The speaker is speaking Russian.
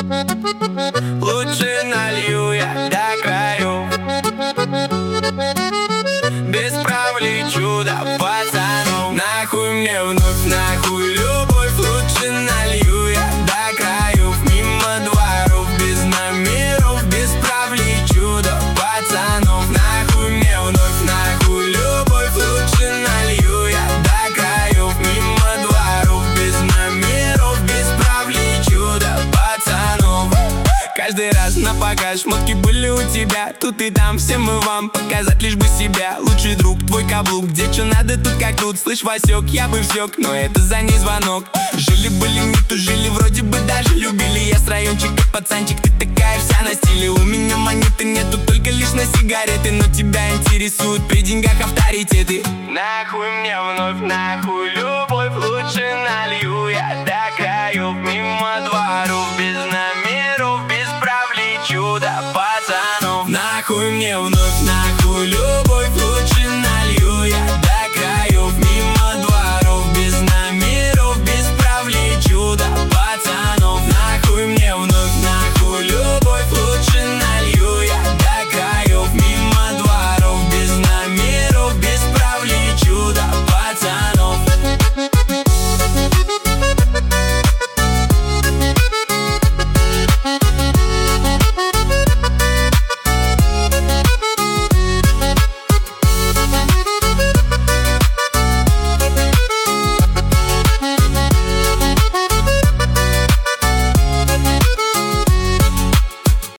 Лучше налью я до краев, без прав лечу до пацанов. Нахуй мне вновь, нахуй любовь. Лучше налью я до краев, мимо дворов, без номеров, без прав лечу до пацанов. Нахуй мне вновь, нахуй любовь. Лучше налью я до краев, мимо дворов, без номеров, без прав лечу до пацанов. Каждый раз на показ шмотки были у тебя. Тут и там всем мы вам показать лишь бы себя. Лучший друг, твой каблук, где что надо, тут как тут. Слышь, Васек, я бы всек, но это за ней звонок. Жили-были, не тужили, вроде бы даже любили. Я с райончика пацанчик, ты такая вся на стиле. У меня монеты нету, только лишь на сигареты. Но тебя интересуют при деньгах авторитеты. Нахуй мне вновь, нахуй